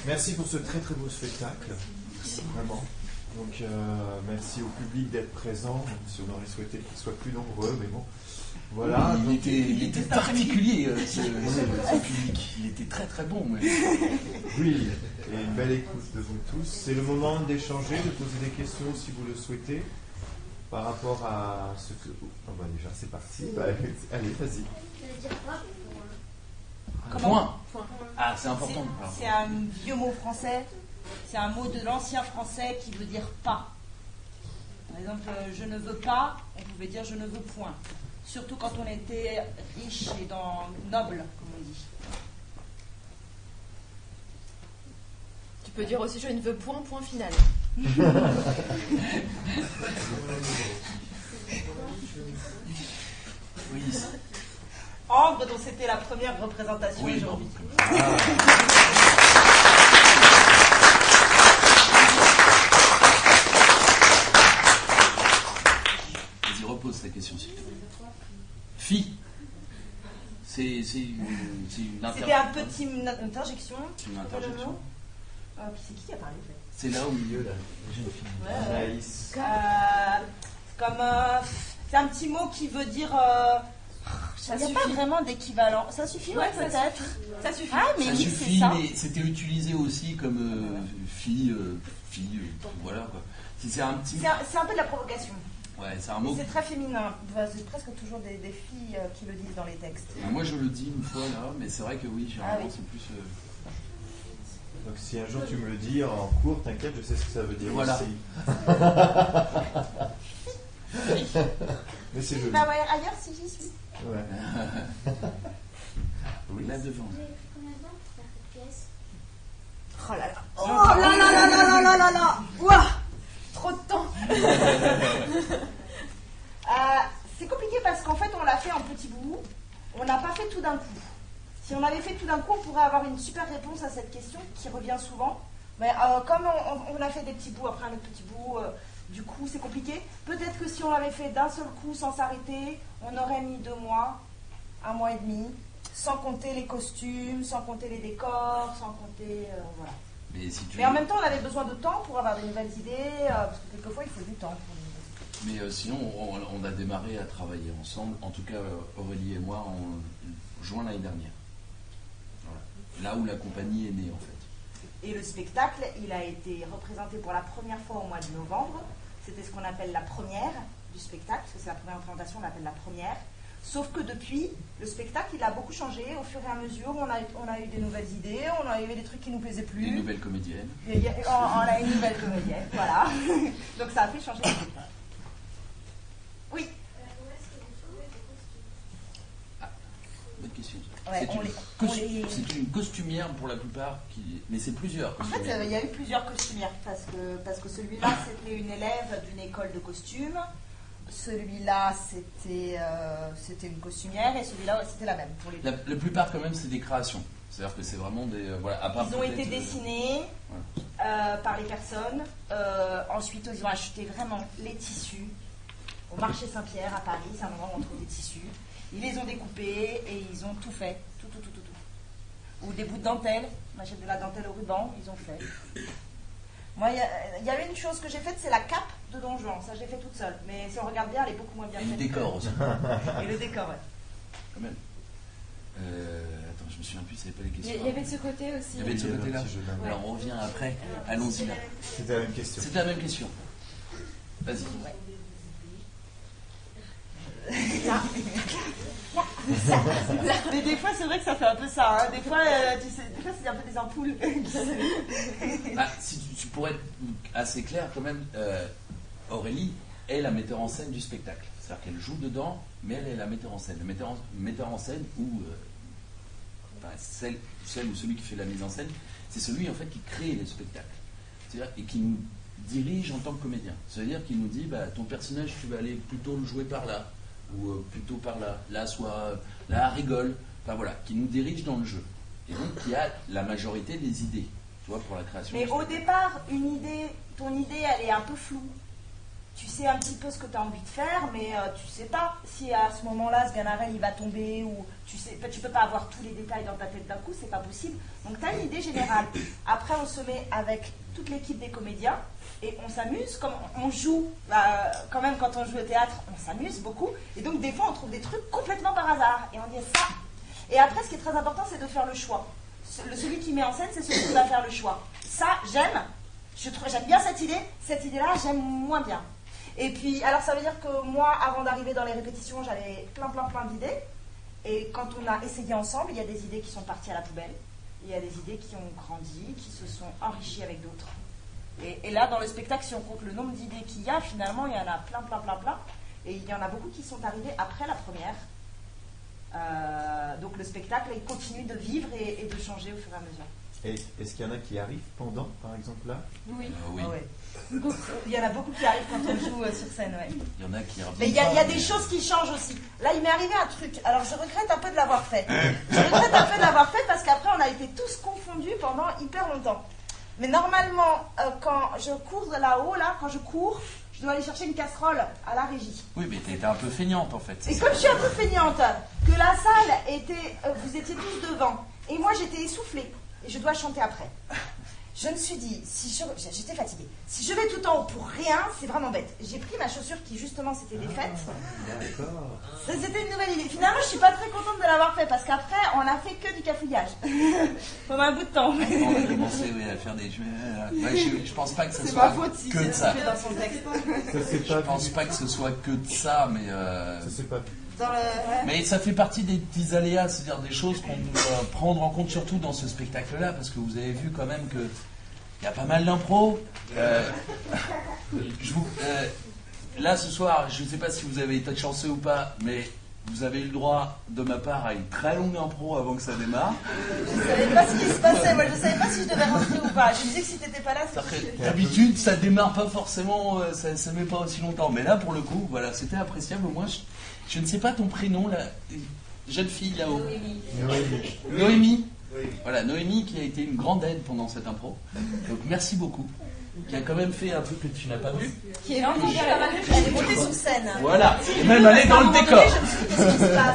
Merci pour ce très très beau spectacle. Vraiment. Donc merci au public d'être présent, même si on aurait souhaité qu'il soit plus nombreux, mais bon. Voilà. Il était particulier, ce public. Il était très très bon. Mais... Oui, et une belle écoute de vous tous. C'est le moment d'échanger, de poser des questions si vous le souhaitez, par rapport à ce que... Oh, bah déjà, c'est parti. Bah, allez, vas-y. Point. Ah, c'est important. C'est un vieux mot français. C'est un mot de l'ancien français qui veut dire pas. Par exemple, je ne veux pas, on pouvait dire je ne veux point. Surtout quand on était riche et noble, comme on dit. Tu peux dire aussi je ne veux point, point final. Oui. Ambre, dont c'était la première représentation aujourd'hui. Vas-y, repose ta question, s'il te plaît. Fille. C'est une C'était un petit une interjection. C'est une interjection. Puis c'est qui a parlé en fait? C'est là au milieu, là, la jeune fille. Anaïs. C'est un petit mot qui veut dire. Il n'y a pas vraiment d'équivalent. Ça suffit, ouais, peut-être. Ça suffit. Ah, mais ça oui, suffit, c'est ça. mais c'était utilisé aussi comme fille, voilà quoi. C'est un petit. C'est un peu de la provocation. Ouais, c'est un mot. C'est très féminin. C'est presque toujours des filles qui le disent dans les textes. Moi, je le dis une fois là, mais c'est vrai que oui, généralement, c'est plus. Donc si un jour tu me le dis en cours, t'inquiète, je sais ce que ça veut dire. Voilà. Aussi. Mais c'est joli. Bah ouais, ailleurs si j'y suis. Ouais. Oui. Là devant. Oh là là. Oh là là là là là là là là. Ouah, trop de temps. C'est compliqué parce qu'en fait on l'a fait en petits bouts. On n'a pas fait tout d'un coup. Si on avait fait tout d'un coup, on pourrait avoir une super réponse à cette question qui revient souvent. Mais comme on a fait des petits bouts après un autre petit bout, du coup c'est compliqué. Peut-être que si on l'avait fait d'un seul coup sans s'arrêter, on aurait mis 2 mois, 1 mois et demi, sans compter les costumes, sans compter les décors, sans compter... voilà. Mais en même temps, on avait besoin de temps pour avoir des nouvelles idées, parce que quelquefois il faut du temps. Mais sinon, on a démarré à travailler ensemble, en tout cas Aurélie et moi, en juin l'année dernière. Là où la compagnie est née en fait. Et le spectacle, il a été représenté pour la première fois au mois de novembre. C'était ce qu'on appelle la première du spectacle, parce que c'est la première représentation, on l'appelle la première. Sauf que depuis, le spectacle, il a beaucoup changé au fur et à mesure. On a eu des nouvelles idées, on a eu des trucs qui nous plaisaient plus. Une nouvelle comédienne. On a une nouvelle comédienne, voilà. Donc ça a fait changer le spectacle. Oui. Bonne question. Ouais, c'est une costumière pour la plupart, mais c'est plusieurs costumières. En fait, il y a eu plusieurs costumières parce que celui-là, c'était une élève d'une école de costume. Celui-là, c'était une costumière et celui-là, c'était la même. Pour les deux. La plupart, quand même, c'est des créations. C'est-à-dire que c'est vraiment des... voilà, à part ils ont été dessinés par les personnes. Ensuite, ils ont acheté vraiment les tissus au marché Saint-Pierre à Paris. C'est un endroit où on trouve des tissus. Ils les ont découpés et ils ont tout fait. Tout. Ou des bouts de dentelle. On achète de la dentelle au ruban. Ils ont fait. Moi, il y a une chose que j'ai faite, c'est la cape de Don Juan. Ça, je l'ai fait toute seule. Mais si on regarde bien, elle est beaucoup moins bien faite. Et le décor aussi. Et le décor, ouais. Quand même. Attends, je me souviens plus, c'est pas les questions. Il y avait de ce côté aussi. Il y avait de ce côté-là. Ouais. Alors, on revient après. Allons-y là. C'était la même question. C'était la même question. Vas-y. Ouais. Mais des fois, c'est vrai que ça fait un peu ça. Hein. Des fois, c'est un peu des ampoules. Si tu pourrais être assez clair quand même, Aurélie est la metteur en scène du spectacle. C'est-à-dire qu'elle joue dedans, mais elle est la metteur en scène. Le metteur en scène ou celle ou celui qui fait la mise en scène, c'est celui en fait qui crée le spectacle. C'est-à-dire, et qui nous dirige en tant que comédien. C'est-à-dire qu'il nous dit, ton personnage, tu vas aller plutôt le jouer par là. Ou plutôt par là, là rigole, enfin voilà, qui nous dirige dans le jeu. Et donc qui a la majorité des idées, tu vois, pour la création. Mais au départ, ton idée, elle est un peu floue. tu sais un petit peu ce que tu as envie de faire, mais tu sais pas si à ce moment-là, ce Ganarelle, il va tomber, ou tu peux pas avoir tous les détails dans ta tête d'un coup, c'est pas possible. Donc tu as une idée générale. Après, on se met avec toute l'équipe des comédiens, et on s'amuse, comme on joue, quand même quand on joue au théâtre, on s'amuse beaucoup, et donc des fois on trouve des trucs complètement par hasard, et on dit ça. Et après, ce qui est très important, c'est de faire le choix. Celui qui met en scène, c'est celui qui va faire le choix. Ça, j'aime bien cette idée-là, j'aime moins bien. Et puis, alors ça veut dire que moi, avant d'arriver dans les répétitions, j'avais plein d'idées, et quand on a essayé ensemble, il y a des idées qui sont parties à la poubelle, il y a des idées qui ont grandi, qui se sont enrichies avec d'autres. Et là, dans le spectacle, si on compte le nombre d'idées qu'il y a, finalement, il y en a plein. Et il y en a beaucoup qui sont arrivées après la première. Donc le spectacle, il continue de vivre et de changer au fur et à mesure. Et est-ce qu'il y en a qui arrivent pendant, par exemple, là? Oui. Oui. Ah ouais. Il y en a beaucoup qui arrivent quand on joue sur scène. Ouais. Il y en a qui Mais il y a des choses qui changent aussi. Là, il m'est arrivé un truc. Alors, je regrette un peu de l'avoir fait. Parce qu'après, on a été tous confondus pendant hyper longtemps. Mais normalement, quand je cours de là-haut, quand je cours, je dois aller chercher une casserole à la régie. Oui, mais t'étais un peu feignante en fait. Et comme je suis un peu feignante, que la salle était, vous étiez tous devant, et moi j'étais essoufflée, et je dois chanter après. Je me suis dit, j'étais fatiguée. Si je vais tout en haut pour rien, c'est vraiment bête. J'ai pris ma chaussure qui justement s'était défaite. D'accord. C'était une nouvelle idée. Finalement, je suis pas très contente de l'avoir fait parce qu'après, on a fait que du cafouillage pendant un bout de temps. On a commencé à faire des. Je pense pas que ce C'est soit ma faute si que de c'est ça. fait dans son texte. Je pense pas que ce soit que de ça, mais. Ça c'est pas. Mais ça fait partie des petits aléas, c'est-à-dire des choses qu'on doit prendre en compte surtout dans ce spectacle-là, parce que vous avez vu quand même que il y a pas mal d'impro. Là ce soir, je ne sais pas si vous avez été chanceux ou pas, mais vous avez eu le droit de ma part à une très longue impro avant que ça démarre. Je ne savais pas ce qui se passait, moi je ne savais pas si je devais rentrer ou pas. Je me disais que si tu n'étais pas là, c'était... D'habitude ça démarre pas forcément, ça ne met pas aussi longtemps, mais là pour le coup, voilà, c'était appréciable. Au moins, je ne sais pas ton prénom, la jeune fille là-haut. Noémie. Voilà, Noémie qui a été une grande aide pendant cette impro. Donc merci beaucoup. Qui a quand même fait un truc que tu n'as pas vu. Qui est venue faire la manœuvre, elle est montée sur scène. Voilà, et même elle est dans le décor. Je me suis dit, qu'est-ce qui se passe?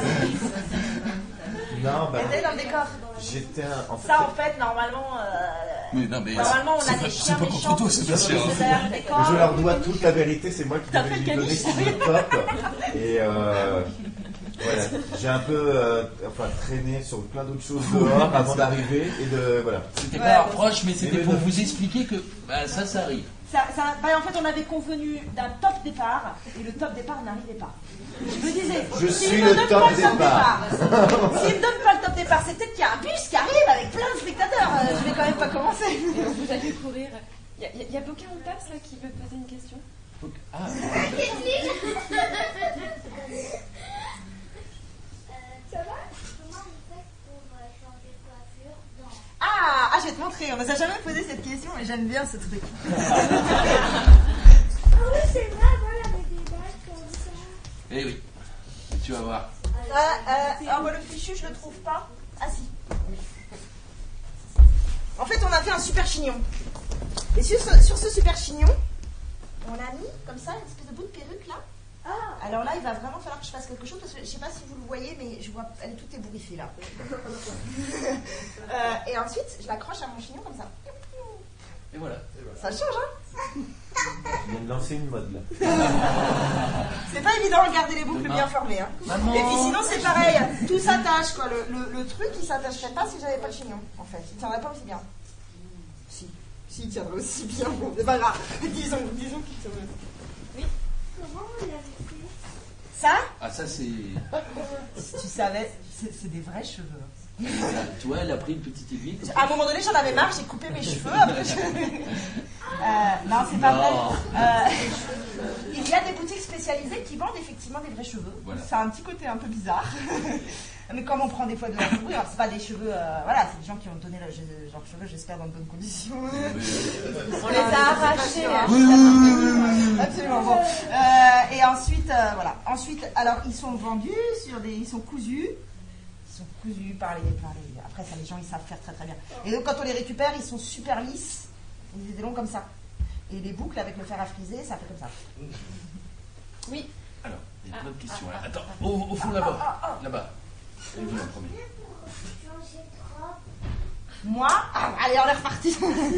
Non, Elle est dans le décor. j'étais Ça, en fait, normalement, normalement on a des chiens méchants qui sont derrière le décor. je leur dois toute la vérité, c'est moi qui devais lui donner le top. Et voilà, j'ai un peu traîné sur plein d'autres choses dehors avant d'arriver et de voilà. C'était pas un reproche, mais c'était pour vous expliquer que ça arrive. En fait, on avait convenu d'un top départ et le top départ n'arrivait pas. Je me disais, je s'il suis me le donne top pas le top départ. S'il me donne pas le top départ, c'est peut-être qu'il y a un bus qui arrive avec plein de spectateurs. Je vais quand même pas commencer. Vous allez courir. Il y a Bocca en place là qui veut poser une question. Ah. Ça va? Comment vous faites pour changer de coiffure? Je vais te montrer. On ne nous a jamais posé cette question, mais j'aime bien ce truc. Oui, c'est vrai, voilà, avec des bagues comme ça. Eh oui, tu vas voir. Le fichu, je le trouve pas. Ah si. En fait, on a fait un super chignon. Et sur ce super chignon, on a mis comme ça une espèce de bout de perruque là. Alors là, il va vraiment falloir que je fasse quelque chose parce que je ne sais pas si vous le voyez, mais je vois, elle est toute ébouriffée là. Et ensuite, je l'accroche à mon chignon comme ça. Et voilà. Ça change, hein? Il vient de lancer une mode là. C'est pas évident de garder les boucles bien formées. Hein. Maman. Et puis sinon, c'est pareil, tout s'attache quoi. Le truc, il s'attacherait pas si j'avais pas le chignon, en fait. Il tiendrait pas aussi bien. Si, il tiendrait aussi bien. Bon, c'est pas grave. Disons qu'il tiendrait. Oui. Comment vous l'avez fait? Ça? Ça c'est. Si tu savais, c'est des vrais cheveux. Tu vois, elle a pris une petite aiguille. À un moment donné, j'en avais marre, j'ai coupé mes cheveux. Après, non, c'est pas vrai. Il y a des boutiques spécialisées qui vendent effectivement des vrais cheveux. Voilà. Ça a un petit côté un peu bizarre. Mais comme on prend des fois de la fourrure, c'est pas des cheveux. C'est des gens qui ont donné leurs cheveux, j'espère, dans de bonnes conditions. On les a arrachés. Absolument. Bon. Et ensuite, Ensuite, alors, ils sont vendus ils sont cousus. Par les... Après, ça, les gens, ils savent faire très très bien. Et donc, quand on les récupère, ils sont super lisses. Ils étaient longs comme ça. Et les boucles avec le fer à friser, ça fait comme ça. Oui. Alors, il y a plein de questions. Là. Attends, au fond là-bas. Là-bas. Elle veut en premier. Changer de robe. Moi, allez, on est reparti.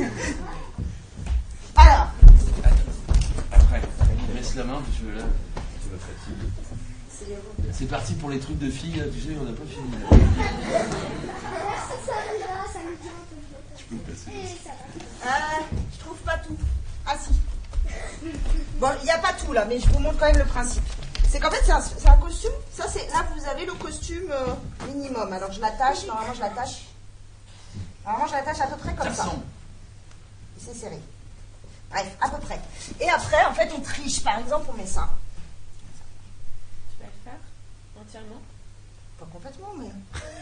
Alors, Après, laisse la main, parce que là, tu vas fatiguer. C'est parti pour les trucs de filles, là, tu sais, on n'a pas fini. Là. Ça me dit un peu. Tu peux passer. Et ça va. je trouve pas tout. Ah si. Bon, il n'y a pas tout là, mais je vous montre quand même le principe. C'est qu'en fait, c'est un costume. Ça, c'est là, vous avez le costume minimum. Alors, je l'attache. Normalement, je l'attache à peu près comme ça. C'est serré. Bref, à peu près. Et après, en fait, on triche. Par exemple, on met ça. Tu vas le faire entièrement? Pas complètement, mais...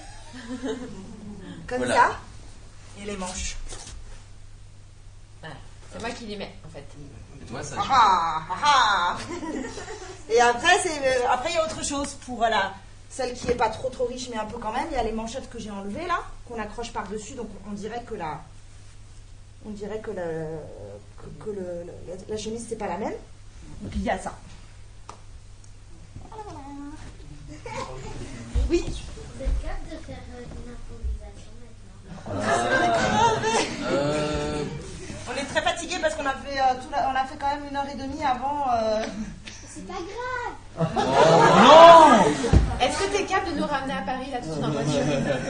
Comme Voilà. ça. Et les manches. Voilà. C'est moi qui les mets, en fait. Et toi, ça Et après, après, il y a autre chose pour celle qui n'est pas trop riche, mais un peu quand même. Il y a les manchettes que j'ai enlevées là, qu'on accroche par-dessus. Donc, on dirait que la chemise, c'est pas la même. Donc, il y a ça. Oui. Vous êtes capable de faire une improvisation maintenant? On est très fatigués parce qu'on a fait on a fait quand même 1h30 avant. C'est pas grave. non. Est-ce que tu es capable de nous ramener à Paris là tout de suite en voiture?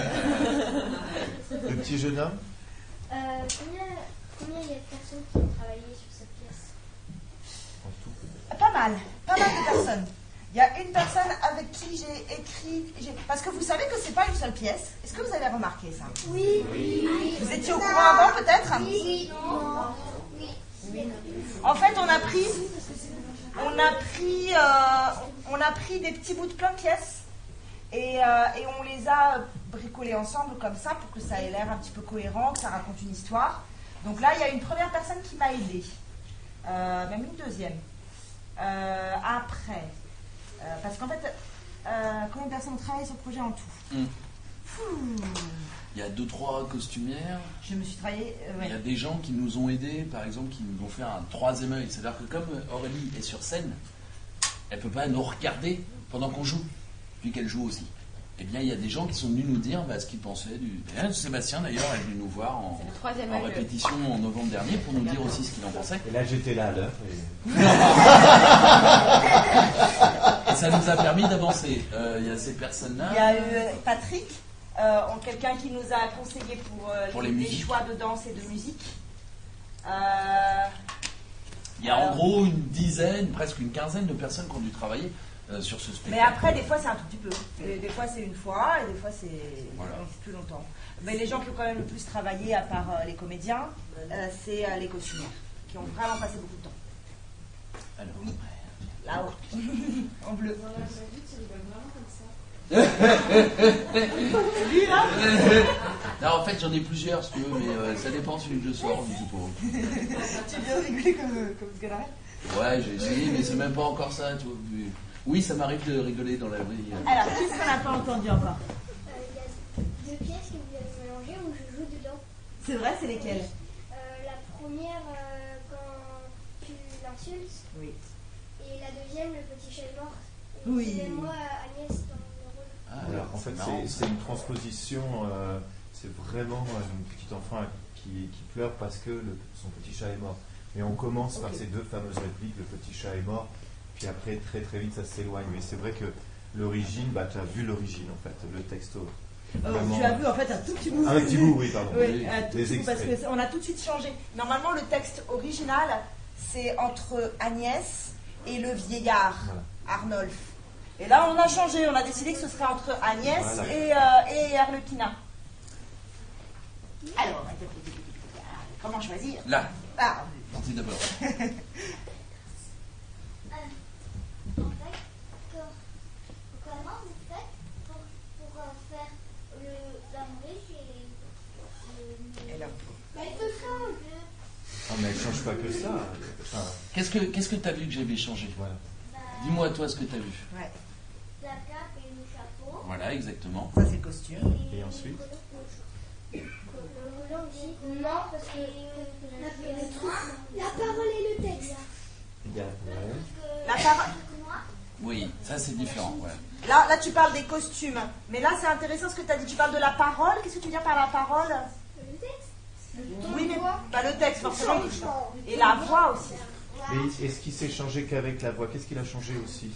Le petit jeune homme. Combien il y a de personnes qui ont travaillé sur cette pièce? En tout. Pas mal de personnes. Il y a une personne avec qui j'ai écrit. Parce que vous savez que c'est pas une seule pièce. Est-ce que vous avez remarqué ça? Oui. Vous étiez au courant avant peut-être? Oui. En fait, on a pris des petits bouts de plein de pièces et on les a bricolés ensemble comme ça pour que ça ait l'air un petit peu cohérent, que ça raconte une histoire. Donc là, il y a une première personne qui m'a aidée, même une deuxième. Après, parce qu'en fait, combien de personnes ont travaillé sur le projet en tout? Il y a 2-3 costumières. Je me suis travaillé. Il y a des gens qui nous ont aidés, par exemple, qui nous ont fait un troisième œil. C'est-à-dire que comme Aurélie est sur scène, elle ne peut pas nous regarder pendant qu'on joue, vu qu'elle joue aussi. Eh bien, il y a des gens qui sont venus nous dire ce qu'ils pensaient du... Sébastien, d'ailleurs, est venu nous voir en répétition en novembre dernier pour nous dire aussi ce qu'il en pensait. Et là, j'étais là à l'heure. Et ça nous a permis d'avancer. Il y a ces personnes-là. Il y a eu Patrick, quelqu'un qui nous a conseillé pour les choix de danse et de musique. Il y a en gros une dizaine, presque une quinzaine de personnes qui ont dû travailler sur ce spectacle. Mais après, des fois, c'est un tout petit peu. Des fois, c'est une fois, et des fois, c'est plus longtemps. Mais les gens qui ont quand même le plus travaillé, à part les comédiens, c'est les costumières, qui ont vraiment passé beaucoup de temps. Alors, oui. Là-haut, en bleu. Lui, là non, en fait, j'en ai plusieurs, si tu veux, mais ça dépend celui que je sors, du coup. Tu viens rigoler comme ce gars-là? Ouais, j'ai essayé, mais c'est même pas encore ça, tu vois. Oui, ça m'arrive de rigoler dans la vraie. Alors, qu'est-ce qu'on n'a pas entendu encore? Il y a 2 pièces que vous avez mélangées où je joue dedans. C'est vrai, c'est lesquelles? La première, quand tu l'insultes. Oui. Et la deuxième, le petit chat est mort. Et Oui. c'est moi, Agnès, dans le rôle. Alors, en fait, c'est une transposition. C'est vraiment une petite enfant qui pleure parce que son petit chat est mort. Et on commence par ces 2 fameuses répliques, le petit chat est mort, puis après très très vite ça s'éloigne. Mais c'est vrai que l'origine, tu as vu l'origine en fait, le texto. Tu as vu en fait un tout petit bout. Un petit bout, oui, pardon. Oui, un tout des petit bout, parce extraits. qu'on a tout de suite changé. Normalement, le texte original, c'est entre Agnès et le vieillard, Voilà. Arnolphe. Et là, on a changé, on a décidé que ce serait entre Agnès et Arlequina. Alors, comment choisir? Là, Ah, c'est d'abord. En fait, comment vous faites pour faire la riche et là. Mais tout change. Ah, mais elle change pas que ça. Enfin, Qu'est-ce que tu as vu que j'avais changé? voilà. Dis-moi, toi, ce que tu as vu. Ouais. La cape et le chapeau. Voilà, exactement. Ça, c'est le costume. Et ensuite Le volant Non, parce que la parole et le texte. La parole. Oui, ça c'est différent. Ouais. Là, tu parles des costumes. Mais là, c'est intéressant ce que tu as dit. Tu parles de la parole. Qu'est-ce que tu veux dire par la parole? Le texte. Oui, mais pas le texte, forcément. Et la voix aussi. Mais est-ce qu'il s'est changé qu'avec la voix? Qu'est-ce qu'il a changé aussi?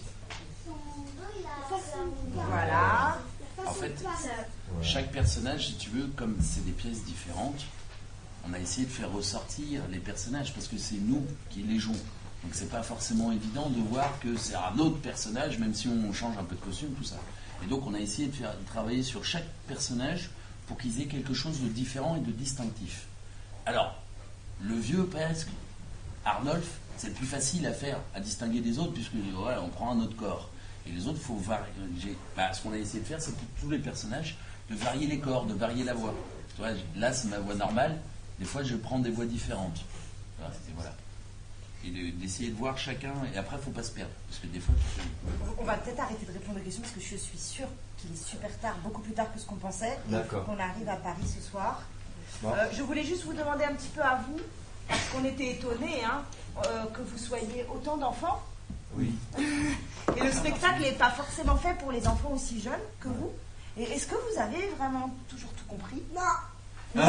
Voilà. En fait, chaque personnage, si tu veux, comme c'est des pièces différentes, on a essayé de faire ressortir les personnages parce que c'est nous qui les jouons. Donc c'est pas forcément évident de voir que c'est un autre personnage, même si on change un peu de costume, tout ça. Et donc on a essayé de travailler sur chaque personnage pour qu'ils aient quelque chose de différent et de distinctif. Alors, le vieux presque, Arnolphe, c'est le plus facile à faire, à distinguer des autres, puisque voilà, on prend un autre corps. Et les autres, il faut varier. Ce qu'on a essayé de faire, c'est pour tous les personnages, de varier les corps, de varier la voix. Tu vois, là, c'est ma voix normale. Des fois, je prends des voix différentes. Voilà. Et d'essayer de voir chacun. Et après, il ne faut pas se perdre. Parce que des fois, On va peut-être arrêter de répondre aux questions parce que je suis sûre qu'il est super tard, beaucoup plus tard que ce qu'on pensait. Et il faut qu'on arrive à Paris ce soir. Bon. Je voulais juste vous demander un petit peu à vous, parce qu'on était étonnés que vous soyez autant d'enfants. Oui. Et le spectacle n'est pas forcément fait pour les enfants aussi jeunes que vous. Et est-ce que vous avez vraiment toujours tout compris? Non. Oui,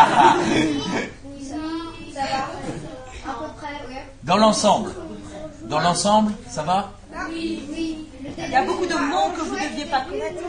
ça va. À peu près, ouais. Dans l'ensemble, ça va? Oui. Il y a beaucoup de mots que vous ne deviez pas connaître.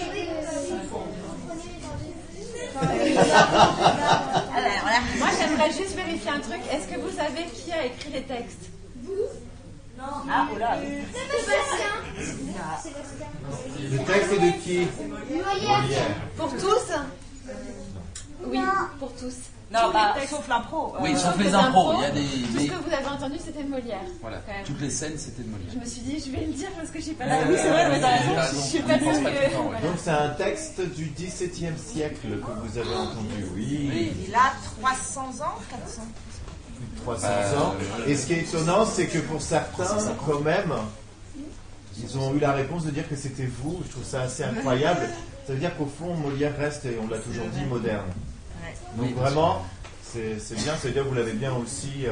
Moi, j'aimerais juste vérifier un truc. Est-ce que vous savez qui a écrit les textes? Ah, oh là. Sébastien. Le texte est de qui? Molière. Pour tous? Oui, pour tous. Non, sauf l'impro. Oui, sauf les impros. Il y a Tout ce que vous avez entendu, c'était Molière. Voilà, quand même. toutes les scènes, c'était de Molière. Je me suis dit, je vais le dire parce que je sais pas. Oui, c'est vrai, vous avez raison. Je sais pas dire que. Donc c'est un texte du XVIIe siècle que vous avez entendu, oui. Il a 300 ans, 400. Plus de 300 ans. Et ce qui est étonnant, c'est que pour certains, quand même, ils ont eu la réponse de dire que c'était vous. Je trouve ça assez incroyable. Ça veut dire qu'au fond, Molière reste, et on l'a toujours dit, moderne. Donc Oui, vraiment, c'est bien, ça veut dire que vous l'avez bien aussi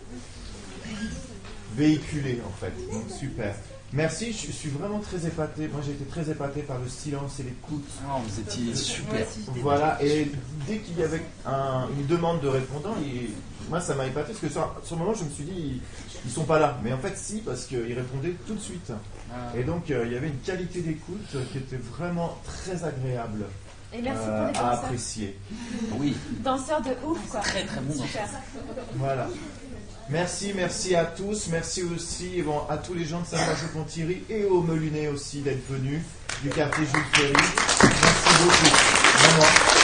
véhiculé en fait. Donc super. Merci, je suis vraiment très épaté. Moi j'ai été très épaté par le silence et l'écoute. Oh, vous étiez super. Voilà, et dès qu'il y avait une demande de répondant, moi ça m'a épaté parce que sur le moment je me suis dit, ils sont pas là. Mais en fait si, parce qu'ils répondaient tout de suite. Et donc il y avait une qualité d'écoute qui était vraiment très agréable. Et merci pour les à danseurs. apprécier. Oui. Danseurs de ouf, quoi. Très très bon Super. Voilà. Merci à tous. Merci aussi à tous les gens de Saint-Marche-Ponthierry et au Melunet aussi d'être venus du quartier Jules Ferry. Merci beaucoup. Vraiment.